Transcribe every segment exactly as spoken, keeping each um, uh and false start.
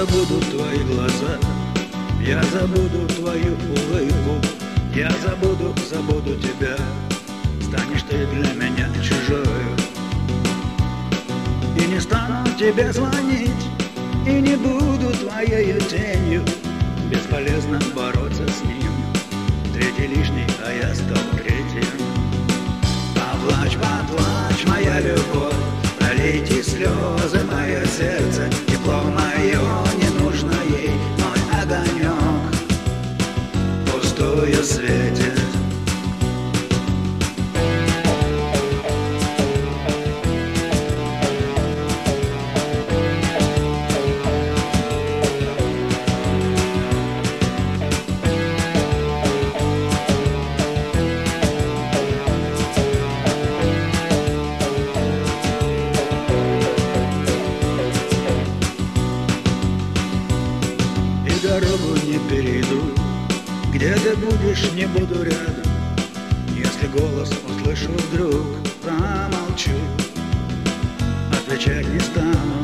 забуду твои глаза, я забуду твою улыбку, я забуду, забуду тебя. Станешь ты для меня чужою. И не стану тебе звонить, и не буду твоею тенью. Бесполезно бороться с ним. Третий лишний, а я стал третьим. Поплачь, поплачь, моя любовь, пролейте слезы, мое сердце. Тепло мое не нужно ей, мой огонек пустую светит. Дорогу не перейду, где ты будешь, не буду рядом. Если голос услышу вдруг, промолчу, отвечать не стану.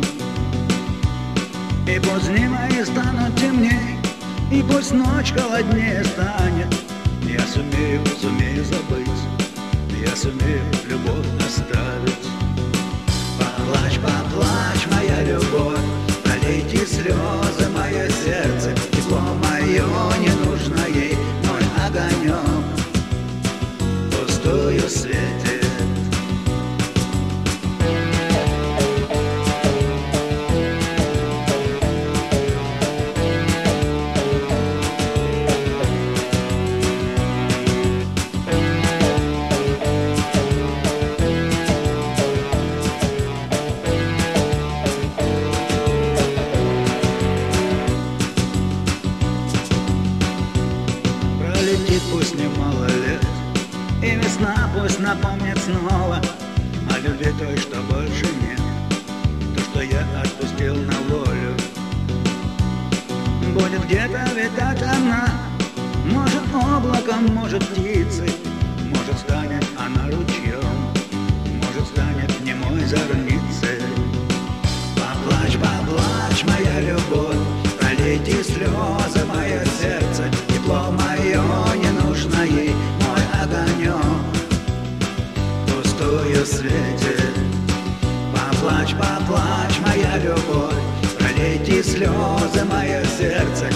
И пусть дни мои станут темней, и пусть ночь холоднее станет, я сумею, сумею забыть, я сумею любовь оставить. Поплачь, поплачь, моя любовь, пролейте слезы, мое сердце. Тепло мое не нужно ей, мой огонек пустую светит. Летит пусть немало лет, и весна пусть напомнит снова о любви той, что больше нет, то, что я отпустил на волю. Будет где-то витать она, может облаком, может птицей, может станет она ручьем, может станет немой зорницей. Поплачь, поплачь, моя любовь, пролейте слезы, мое сердце. Тепло мое не нужно ей, мой огонек пустую светит. Поплачь, поплачь, моя любовь, пролейте слезы, мое сердце.